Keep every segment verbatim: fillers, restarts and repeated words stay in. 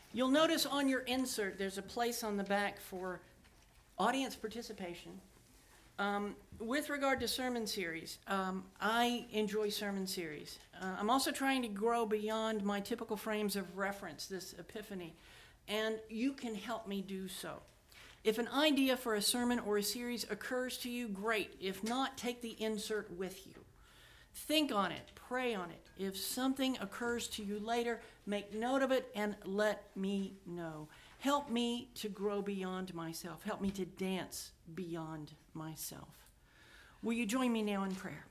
You'll notice on your insert there's a place on the back for audience participation. Um, with regard to sermon series, um, I enjoy sermon series. Uh, I'm also trying to grow beyond my typical frames of reference, this epiphany, and you can help me do so. If an idea for a sermon or a series occurs to you, great. If not, take the insert with you. Think on it, pray on it. If something occurs to you later, make note of it and let me know. Help me to grow beyond myself. Help me to dance beyond myself. Will you join me now in prayer?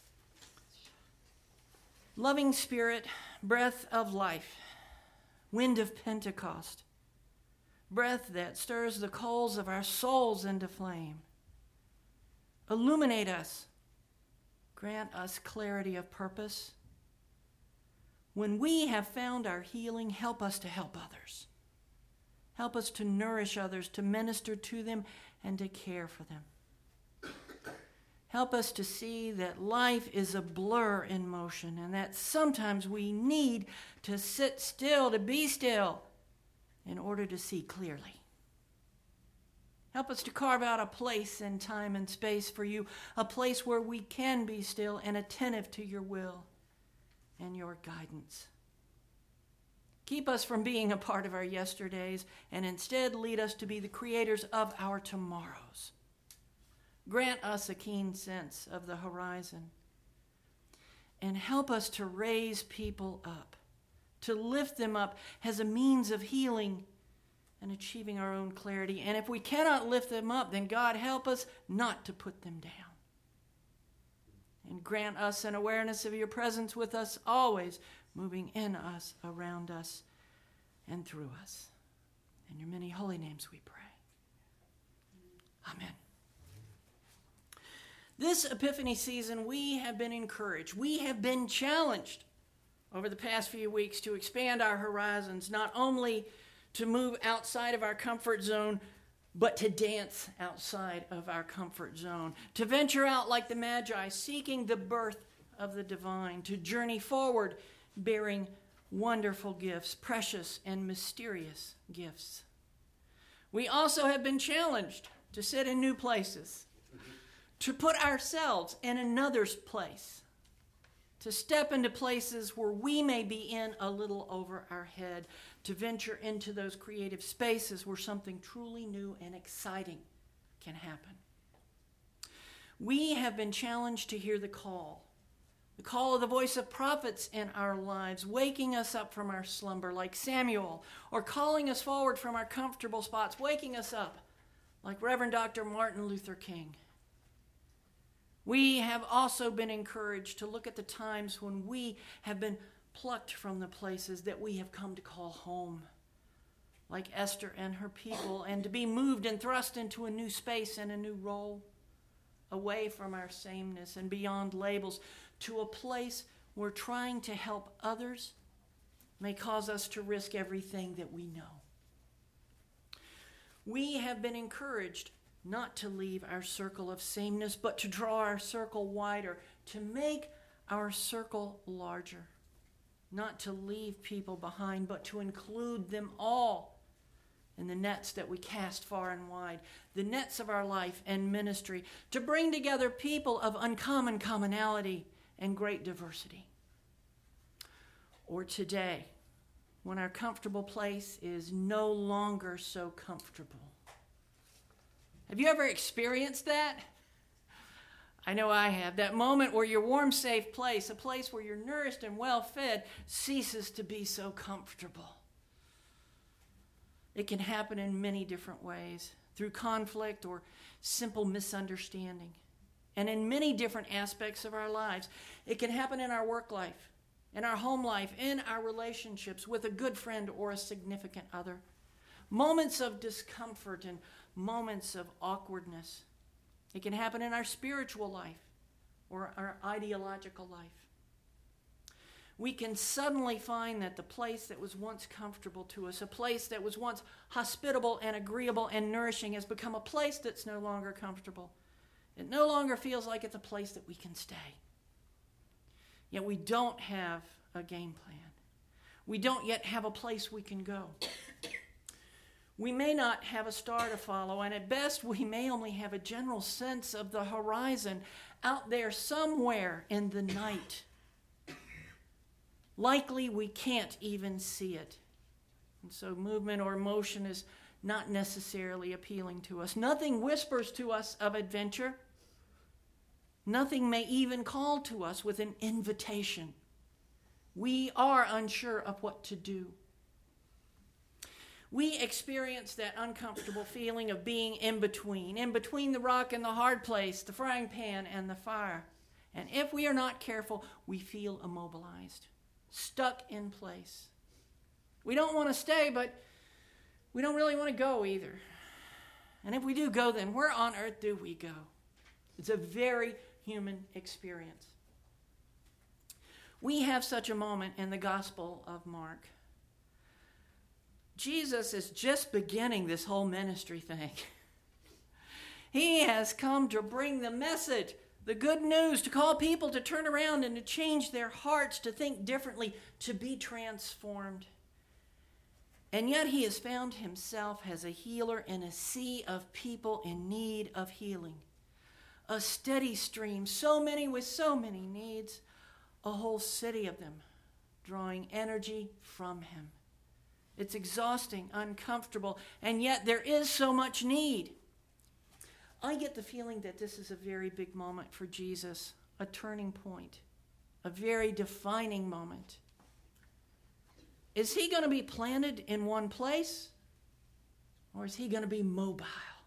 Loving Spirit, breath of life, wind of Pentecost, breath that stirs the coals of our souls into flame. Illuminate us. Grant us clarity of purpose. When we have found our healing, help us to help others. Help us to nourish others, to minister to them, and to care for them. Help us to see that life is a blur in motion and that sometimes we need to sit still, to be still, in order to see clearly. Help us to carve out a place in time and space for you, a place where we can be still and attentive to your will and your guidance. Keep us from being a part of our yesterdays and instead lead us to be the creators of our tomorrows. Grant us a keen sense of the horizon and help us to raise people up, to lift them up as a means of healing and achieving our own clarity. And if we cannot lift them up, then God help us not to put them down. And grant us an awareness of your presence with us always, moving in us, around us, and through us. In your many holy names we pray. Amen. This Epiphany season, we have been encouraged. We have been challenged over the past few weeks to expand our horizons, not only to move outside of our comfort zone, but to dance outside of our comfort zone, to venture out like the Magi, seeking the birth of the divine, to journey forward, bearing wonderful gifts, precious and mysterious gifts. We also have been challenged to sit in new places, to put ourselves in another's place, to step into places where we may be in a little over our head, to venture into those creative spaces where something truly new and exciting can happen. We have been challenged to hear the call, the call of the voice of prophets in our lives, waking us up from our slumber like Samuel, or calling us forward from our comfortable spots, waking us up like Reverend Doctor Martin Luther King. We have also been encouraged to look at the times when we have been plucked from the places that we have come to call home, like Esther and her people, and to be moved and thrust into a new space and a new role, away from our sameness and beyond labels, to a place where trying to help others may cause us to risk everything that we know. We have been encouraged not to leave our circle of sameness, but to draw our circle wider, to make our circle larger. Not to leave people behind, but to include them all in the nets that we cast far and wide, the nets of our life and ministry, to bring together people of uncommon commonality and great diversity. Or today, when our comfortable place is no longer so comfortable. Have you ever experienced that? I know I have. That moment where your warm, safe place, a place where you're nourished and well-fed, ceases to be so comfortable. It can happen in many different ways, through conflict or simple misunderstanding. And in many different aspects of our lives. It can happen in our work life, in our home life, in our relationships with a good friend or a significant other. Moments of discomfort and moments of awkwardness. It can happen in our spiritual life or our ideological life. We can suddenly find that the place that was once comfortable to us, a place that was once hospitable and agreeable and nourishing, has become a place that's no longer comfortable. It no longer feels like it's a place that we can stay. Yet we don't have a game plan. We don't yet have a place we can go. We may not have a star to follow, and at best we may only have a general sense of the horizon out there somewhere in the night. Likely we can't even see it. And so movement or motion is not necessarily appealing to us. Nothing whispers to us of adventure. Nothing may even call to us with an invitation. We are unsure of what to do. We experience that uncomfortable feeling of being in between, in between the rock and the hard place, the frying pan and the fire. And if we are not careful, we feel immobilized, stuck in place. We don't want to stay, but we don't really want to go either. And if we do go, then where on earth do we go? It's a very human experience. We have such a moment in the Gospel of Mark. Jesus is just beginning this whole ministry thing. He has come to bring the message, the good news, to call people to turn around and to change their hearts, to think differently, to be transformed. And yet he has found himself as a healer in a sea of people in need of healing. A steady stream, so many with so many needs, a whole city of them drawing energy from him. It's exhausting, uncomfortable, and yet there is so much need. I get the feeling that this is a very big moment for Jesus, a turning point, a very defining moment. Is he going to be planted in one place, or is he going to be mobile?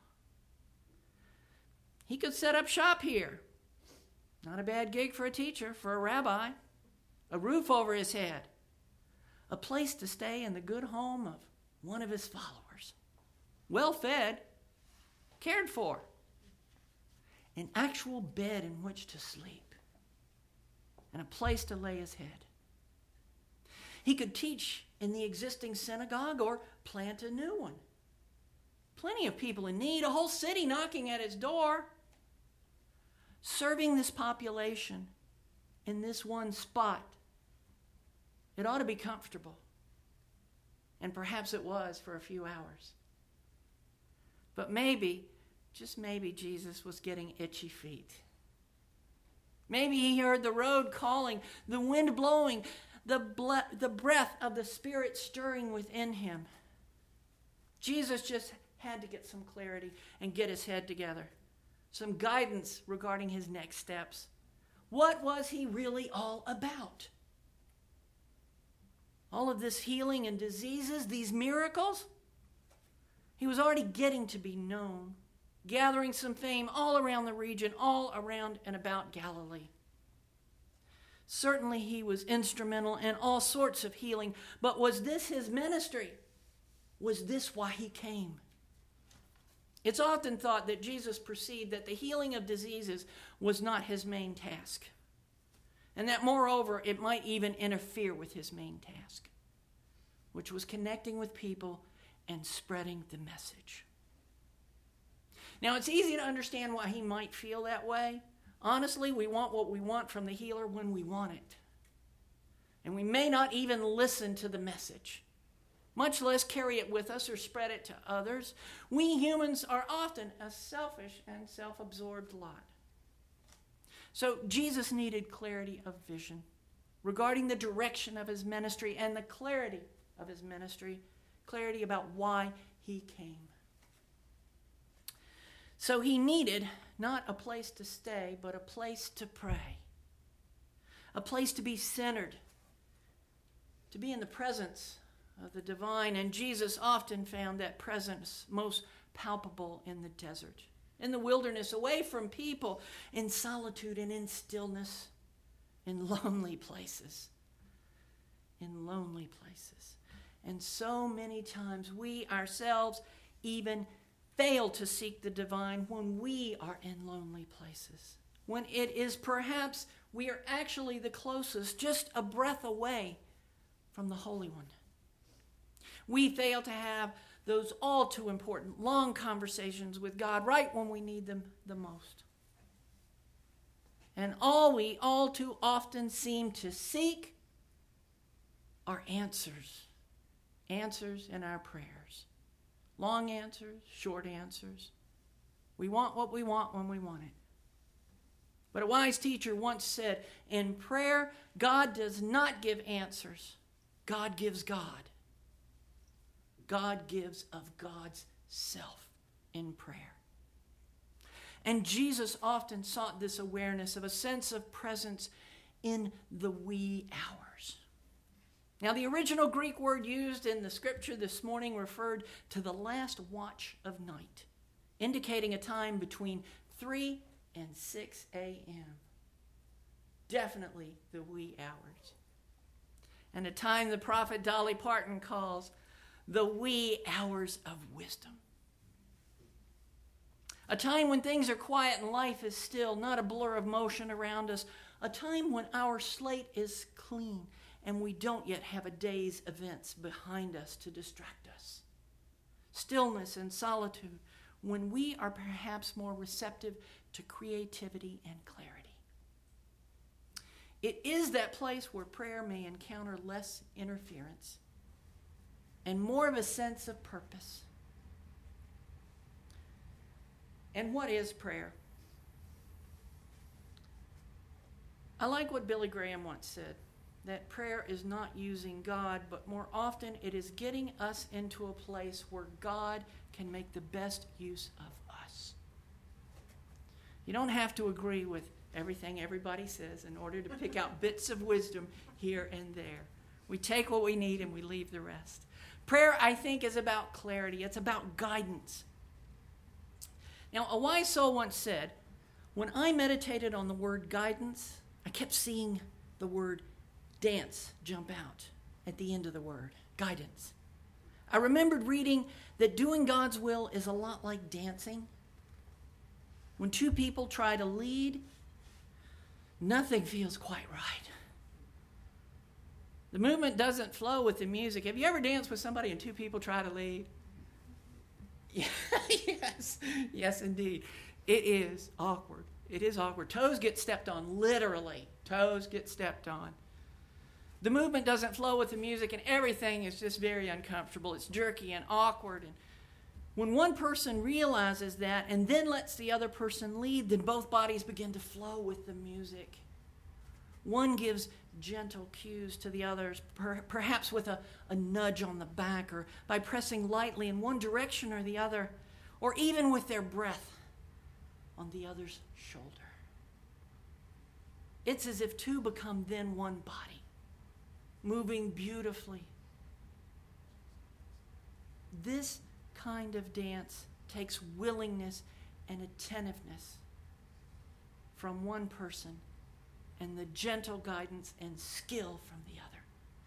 He could set up shop here. Not a bad gig for a teacher, for a rabbi. A roof over his head. A place to stay in the good home of one of his followers. Well fed, cared for. An actual bed in which to sleep. And a place to lay his head. He could teach in the existing synagogue or plant a new one. Plenty of people in need, a whole city knocking at his door. Serving this population in this one spot. It ought to be comfortable. And perhaps it was for a few hours. But maybe, just maybe, Jesus was getting itchy feet. Maybe he heard the road calling, the wind blowing, the, ble- the breath of the Spirit stirring within him. Jesus just had to get some clarity and get his head together. Some guidance regarding his next steps. What was he really all about? All of this healing and diseases, these miracles? He was already getting to be known, gathering some fame all around the region, all around and about Galilee. Certainly he was instrumental in all sorts of healing, but was this his ministry? Was this why he came? It's often thought that Jesus perceived that the healing of diseases was not his main task, and that moreover, it might even interfere with his main task, which was connecting with people and spreading the message. Now, it's easy to understand why he might feel that way. Honestly, we want what we want from the healer when we want it. And we may not even listen to the message, much less carry it with us or spread it to others. We humans are often a selfish and self-absorbed lot. So Jesus needed clarity of vision regarding the direction of his ministry and the clarity of his ministry, clarity about why he came. So he needed not a place to stay, but a place to pray, a place to be centered, to be in the presence of the divine. And Jesus often found that presence most palpable in the desert, in the wilderness, away from people, in solitude and in stillness, in lonely places, in lonely places. And so many times we ourselves even fail to seek the divine when we are in lonely places, when it is perhaps we are actually the closest, just a breath away from the Holy One. We fail to have those all too important long conversations with God right when we need them the most. And all we all too often seem to seek are answers. Answers in our prayers. Long answers, short answers. We want what we want when we want it. But a wise teacher once said, in prayer, God does not give answers. God gives God. God gives of God's self in prayer. And Jesus often sought this awareness of a sense of presence in the wee hours. Now, the original Greek word used in the scripture this morning referred to the last watch of night, indicating a time between three and six a.m. Definitely the wee hours. And a time the prophet Dolly Parton calls the wee hours of wisdom. A time when things are quiet and life is still, not a blur of motion around us. A time when our slate is clean and we don't yet have a day's events behind us to distract us. Stillness and solitude when we are perhaps more receptive to creativity and clarity. It is that place where prayer may encounter less interference and more of a sense of purpose. And what is prayer? I like what Billy Graham once said, that prayer is not using God, but more often it is getting us into a place where God can make the best use of us. You don't have to agree with everything everybody says in order to pick out bits of wisdom here and there. We take what we need and we leave the rest. Prayer, I think, is about clarity. It's about guidance. Now, a wise soul once said, when I meditated on the word guidance, I kept seeing the word dance jump out at the end of the word, guidance. I remembered reading that doing God's will is a lot like dancing. When two people try to lead, nothing feels quite right. The movement doesn't flow with the music. Have you ever danced with somebody and two people try to lead? Yeah, yes, yes, indeed. It is awkward. It is awkward. Toes get stepped on, literally. Toes get stepped on. The movement doesn't flow with the music, and everything is just very uncomfortable. It's jerky and awkward. And when one person realizes that and then lets the other person lead, then both bodies begin to flow with the music. One gives gentle cues to the others, per, perhaps with a, a nudge on the back or by pressing lightly in one direction or the other, or even with their breath on the other's shoulder. It's as if two become then one body, moving beautifully. This kind of dance takes willingness and attentiveness from one person and the gentle guidance and skill from the other.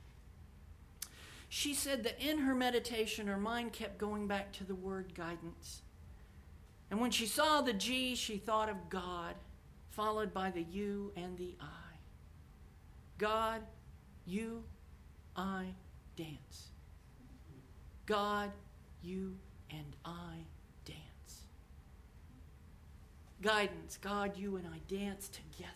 She said that in her meditation, her mind kept going back to the word guidance. And when she saw the G, she thought of God, followed by the U and the I. God, you, I, dance. God, you, and I, dance. Guidance, God, you, and I dance together.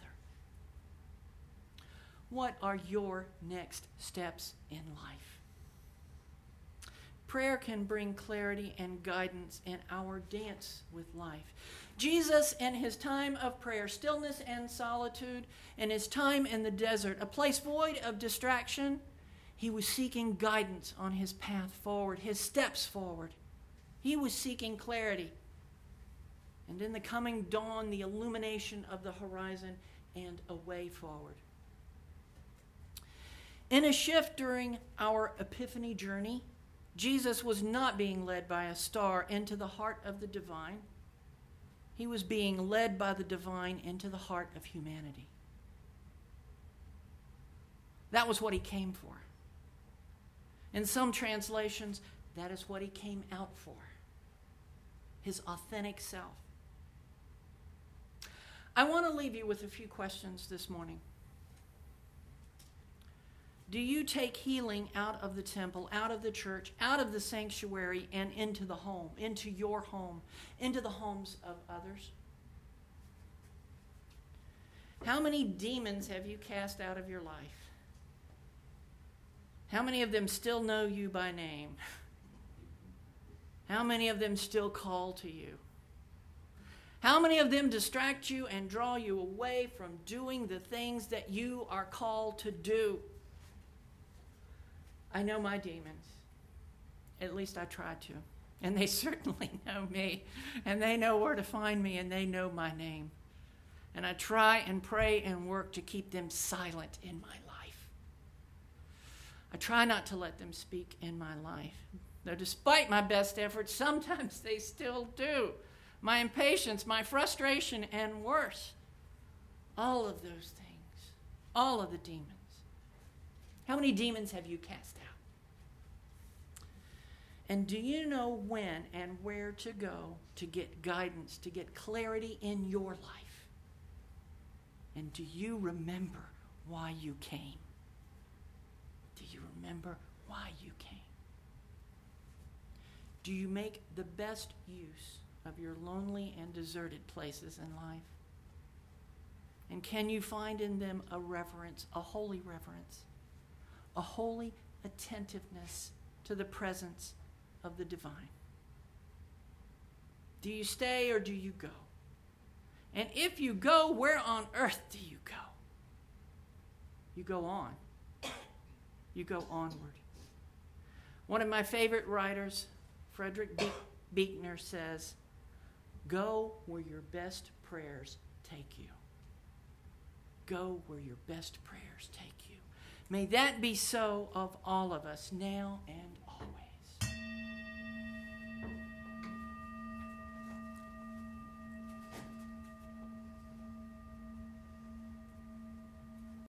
What are your next steps in life? Prayer can bring clarity and guidance in our dance with life. Jesus, in his time of prayer, stillness and solitude, in his time in the desert, a place void of distraction, he was seeking guidance on his path forward, his steps forward. He was seeking clarity. And in the coming dawn, the illumination of the horizon and a way forward. In a shift during our Epiphany journey, Jesus was not being led by a star into the heart of the divine. He was being led by the divine into the heart of humanity. That was what he came for. In some translations, that is what he came out for. His authentic self. I want to leave you with a few questions this morning. Do you take healing out of the temple, out of the church, out of the sanctuary, and into the home, into your home, into the homes of others? How many demons have you cast out of your life? How many of them still know you by name? How many of them still call to you? How many of them distract you and draw you away from doing the things that you are called to do? I know my demons. At least I try to. And they certainly know me. And they know where to find me, and they know my name. And I try and pray and work to keep them silent in my life. I try not to let them speak in my life. Though despite my best efforts, sometimes they still do. My impatience, my frustration, and worse. All of those things. All of the demons. How many demons have you cast out? And do you know when and where to go to get guidance, to get clarity in your life? And do you remember why you came? Do you remember why you came? Do you make the best use of your lonely and deserted places in life? And can you find in them a reverence, a holy reverence, a holy attentiveness to the presence of the divine? Do you stay or do you go? And if you go, where on earth do you go? You go on. You go onward. One of my favorite writers, Frederick Be- Buechner, says, "Go where your best prayers take you." Go where your best prayers take you. May that be so of all of us now and